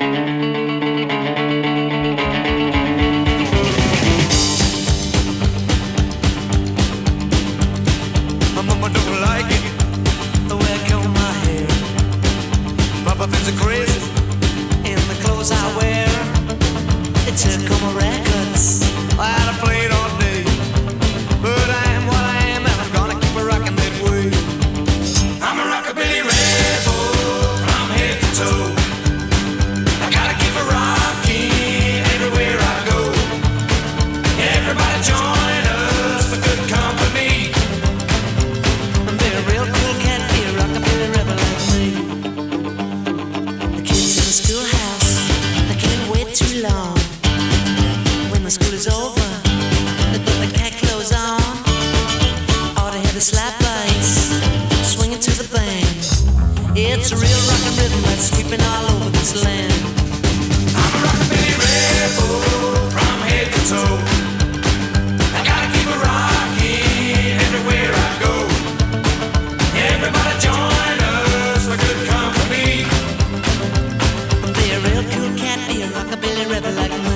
My mama don't like it, the way I comb my hair. Papa thinks I'm crazy in the clothes I wear. It took all my records I had played all day, but I am what I am and I'm gonna keep it rocking that way. I'm a rockabilly rebel from head to toe. I gotta keep it rocking everywhere I go. Everybody join us for good company. Be a real cool cat, be a rockabilly rebel like me. The kids in the schoolhouse, they can't wait too long. When the school is over, they put the cat clothes on. All they have is slap bass, swinging to the band. It's a real rockin' rhythm that's sweeping all over this land. I'm a rockabilly rebel from head to toe. I gotta keep it rocking everywhere I go. Everybody join us for good company. Be a real cool cat, be a rockabilly rebel like me.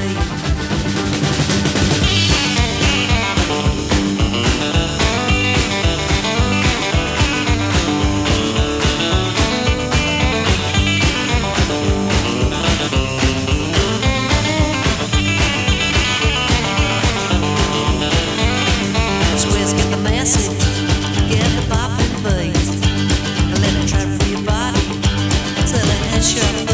Squares get the message, get the poppin' beat. Let it trap for your body till it hits your